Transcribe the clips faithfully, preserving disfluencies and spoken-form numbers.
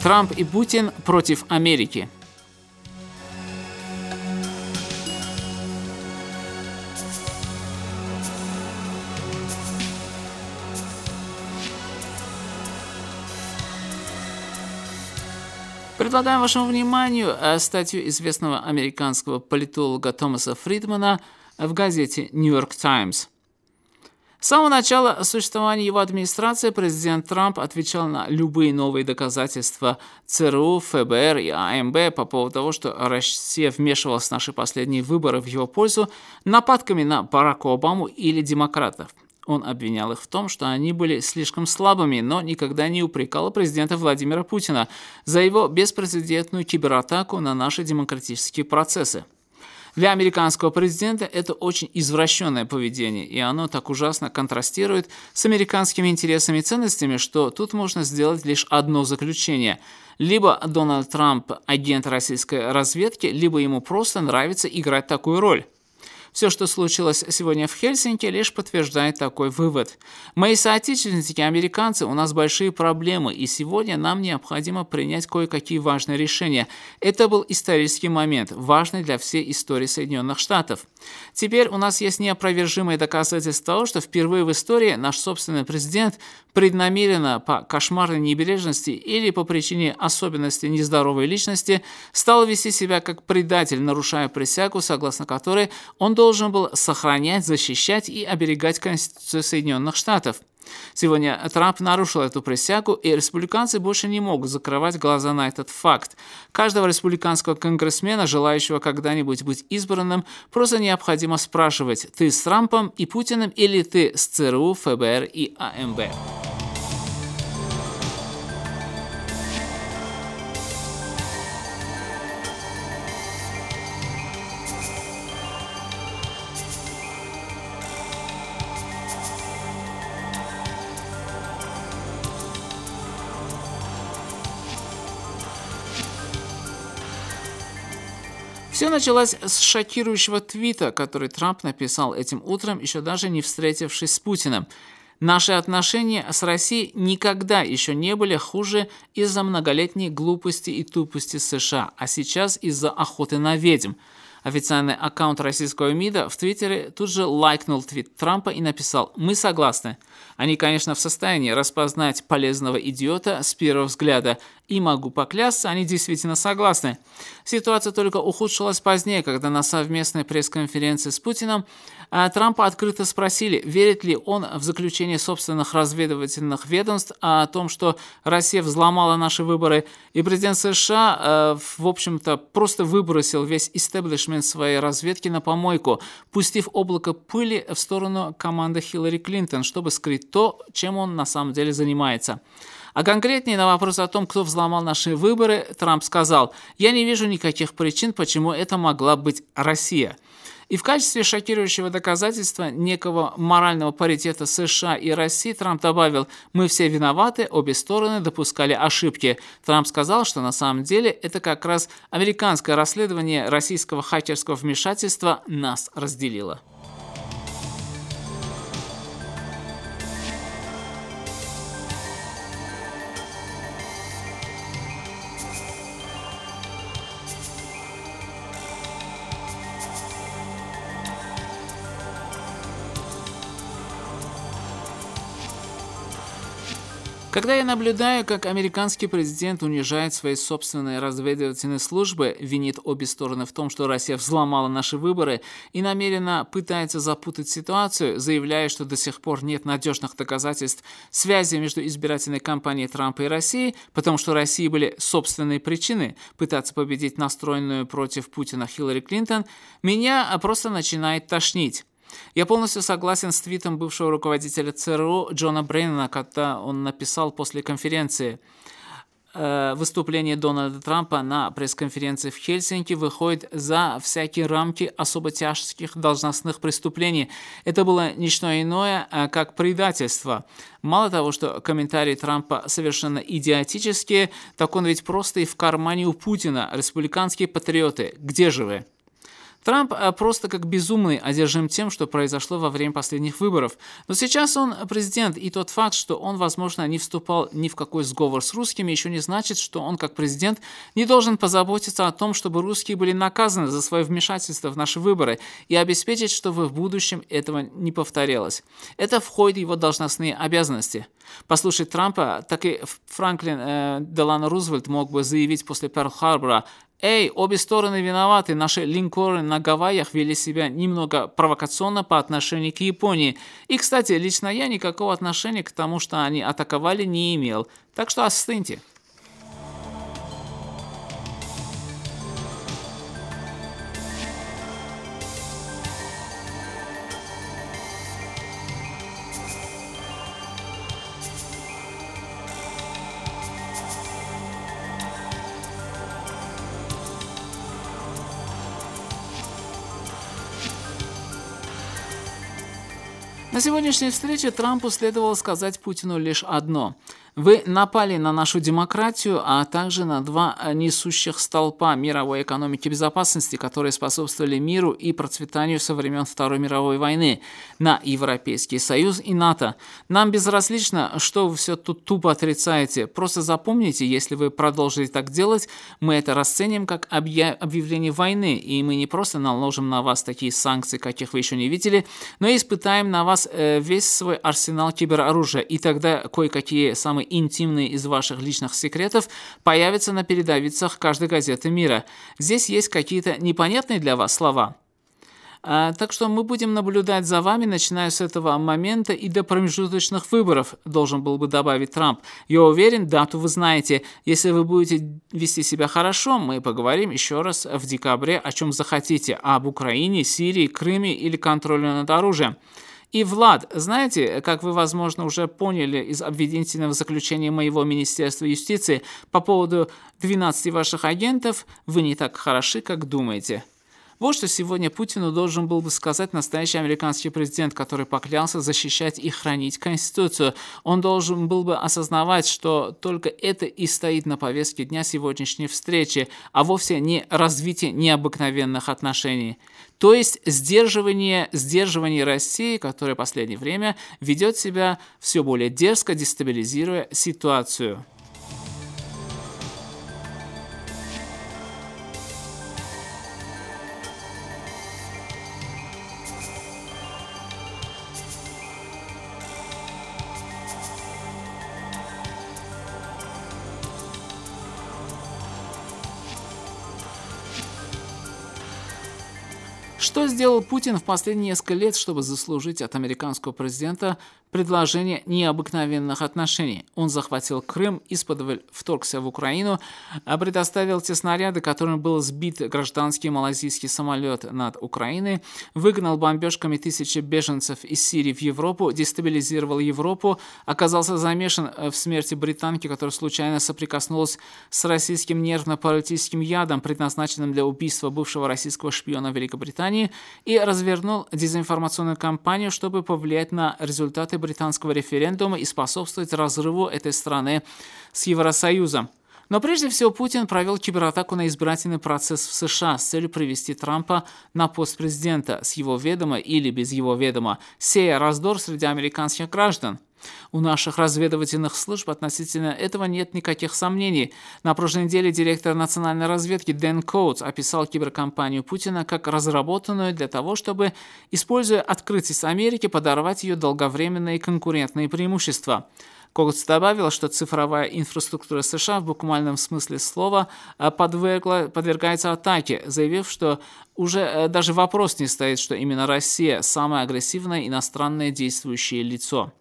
Трамп и Путин против Америки. Предлагаем вашему вниманию статью известного американского политолога Томаса Фридмана в газете New York Times. С самого начала существования его администрации президент Трамп отвечал на любые новые доказательства ЦРУ, ФБР и АМБ по поводу того, что Россия вмешивалась в наши последние выборы в его пользу нападками на Барака Обаму или демократов. Он обвинял их в том, что они были слишком слабыми, но никогда не упрекал президента Владимира Путина за его беспрецедентную кибератаку на наши демократические процессы. Для американского президента это очень извращенное поведение, и оно так ужасно контрастирует с американскими интересами и ценностями, что тут можно сделать лишь одно заключение. Либо Дональд Трамп – агент российской разведки, либо ему просто нравится играть такую роль. Все, что случилось сегодня в Хельсинки, лишь подтверждает такой вывод. Мои соотечественники, американцы, у нас большие проблемы, и сегодня нам необходимо принять кое-какие важные решения. Это был исторический момент, важный для всей истории Соединенных Штатов. Теперь у нас есть неопровержимые доказательства того, что впервые в истории наш собственный президент преднамеренно по кошмарной небрежности или по причине особенностей нездоровой личности стал вести себя как предатель, нарушая присягу, согласно которой он должен был сохранять, защищать и оберегать Конституцию Соединенных Штатов. Сегодня Трамп нарушил эту присягу, и республиканцы больше не могут закрывать глаза на этот факт. Каждого республиканского конгрессмена, желающего когда-нибудь быть избранным, просто необходимо спрашивать: ты с Трампом и Путиным или ты с ЦРУ, ФБР и АМБ? Все началось с шокирующего твита, который Трамп написал этим утром, еще даже не встретившись с Путиным. Наши отношения с Россией никогда еще не были хуже из-за многолетней глупости и тупости США, а сейчас из-за охоты на ведьм. Официальный аккаунт российского МИДа в Твиттере тут же лайкнул твит Трампа и написал: «Мы согласны». Они, конечно, в состоянии распознать полезного идиота с первого взгляда, и могу поклясться, они действительно согласны. Ситуация только ухудшилась позднее, когда на совместной пресс-конференции с Путиным Трампа открыто спросили, верит ли он в заключение собственных разведывательных ведомств о том, что Россия взломала наши выборы, и президент США, в общем-то, просто выбросил весь истеблишмент своей разведки на помойку, пустив облако пыли в сторону команды Хиллари Клинтон, чтобы скрыть то, чем он на самом деле занимается. А конкретнее на вопрос о том, кто взломал наши выборы, Трамп сказал: «Я не вижу никаких причин, почему это могла быть Россия». И в качестве шокирующего доказательства некого морального паритета США и России Трамп добавил: «Мы все виноваты, обе стороны допускали ошибки». Трамп сказал, что на самом деле это как раз американское расследование российского хакерского вмешательства нас разделило. Когда я наблюдаю, как американский президент унижает свои собственные разведывательные службы, винит обе стороны в том, что Россия взломала наши выборы и намеренно пытается запутать ситуацию, заявляя, что до сих пор нет надежных доказательств связи между избирательной кампанией Трампа и Россией, потому что у России были собственные причины пытаться победить настроенную против Путина Хиллари Клинтон, меня просто начинает тошнить. Я полностью согласен с твитом бывшего руководителя ЦРУ Джона Бреннана, когда он написал после конференции: «Выступление Дональда Трампа на пресс-конференции в Хельсинки выходит за всякие рамки особо тяжких должностных преступлений. Это было не что иное, как предательство. Мало того, что комментарии Трампа совершенно идиотические, так он ведь просто и в кармане у Путина. Республиканские патриоты, где же вы?» Трамп просто как безумный одержим тем, что произошло во время последних выборов. Но сейчас он президент, и тот факт, что он, возможно, не вступал ни в какой сговор с русскими, еще не значит, что он, как президент, не должен позаботиться о том, чтобы русские были наказаны за свое вмешательство в наши выборы и обеспечить, чтобы в будущем этого не повторялось. Это входит в его должностные обязанности. Послушать Трампа, так и Франклин э, Делано Рузвельт мог бы заявить после Перл-Харбора: «Эй, обе стороны виноваты, наши линкоры на Гавайях вели себя немного провокационно по отношению к Японии. И, кстати, лично я никакого отношения к тому, что они атаковали, не имел. Так что остыньте». На сегодняшней встрече Трампу следовало сказать Путину лишь одно: вы напали на нашу демократию, а также на два несущих столпа мировой экономики безопасности, которые способствовали миру и процветанию со времен Второй мировой войны, на Европейский Союз и НАТО. Нам безразлично, что вы все тут тупо отрицаете. Просто запомните, если вы продолжите так делать, мы это расценим как объявление войны, и мы не просто наложим на вас такие санкции, каких вы еще не видели, но и испытаем на вас э, весь свой арсенал кибероружия, и тогда кое-какие самые интимные из ваших личных секретов появятся на передовицах каждой газеты мира. Здесь есть какие-то непонятные для вас слова. А, так что мы будем наблюдать за вами, начиная с этого момента и до промежуточных выборов, должен был бы добавить Трамп. Я уверен, дату вы знаете. Если вы будете вести себя хорошо, мы поговорим еще раз в декабре о чем захотите. Об Украине, Сирии, Крыме или контроле над оружием. И, Влад, знаете, как вы, возможно, уже поняли из обвинительного заключения моего Министерства юстиции по поводу двенадцати ваших агентов, вы не так хороши, как думаете. Вот что сегодня Путину должен был бы сказать настоящий американский президент, который поклялся защищать и хранить Конституцию. Он должен был бы осознавать, что только это и стоит на повестке дня сегодняшней встречи, а вовсе не развитие необыкновенных отношений. То есть сдерживание, сдерживание России, которая в последнее время ведет себя все более дерзко, дестабилизируя ситуацию. Что сделал Путин в последние несколько лет, чтобы заслужить от американского президента предложение необыкновенных отношений? Он захватил Крым, исподволь вторгся в Украину, предоставил те снаряды, которыми был сбит гражданский малайзийский самолет над Украиной, выгнал бомбежками тысячи беженцев из Сирии в Европу, дестабилизировал Европу, оказался замешан в смерти британки, которая случайно соприкоснулась с российским нервно-паралитическим ядом, предназначенным для убийства бывшего российского шпиона Великобритании, и развернул дезинформационную кампанию, чтобы повлиять на результаты британского референдума и способствовать разрыву этой страны с Евросоюзом. Но прежде всего Путин провел кибератаку на избирательный процесс в США с целью привести Трампа на пост президента с его ведома или без его ведома, сея раздор среди американских граждан. У наших разведывательных служб относительно этого нет никаких сомнений. На прошлой неделе директор национальной разведки Дэн Коутс описал киберкампанию Путина как разработанную для того, чтобы, используя открытость Америки, подорвать ее долговременные конкурентные преимущества. Коутс добавил, что цифровая инфраструктура США в буквальном смысле слова подвергла, подвергается атаке, заявив, что уже даже вопрос не стоит, что именно Россия – самое агрессивное иностранное действующее лицо.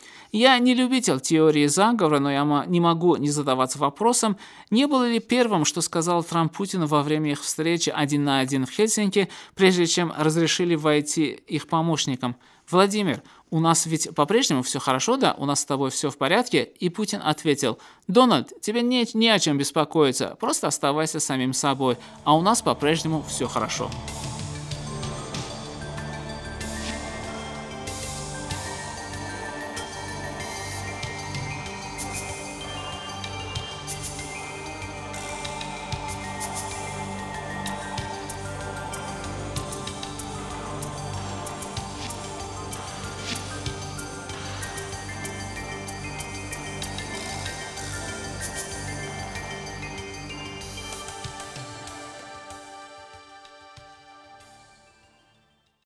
Я не любитель теории заговора, но я не могу не задаваться вопросом, не было ли первым, что сказал Трамп Путину во время их встречи один на один в Хельсинки, прежде чем разрешили войти их помощникам. «Владимир, у нас ведь по-прежнему все хорошо, да? У нас с тобой все в порядке?» И Путин ответил: «Дональд, тебе не, не о чем беспокоиться, просто оставайся самим собой, а у нас по-прежнему все хорошо».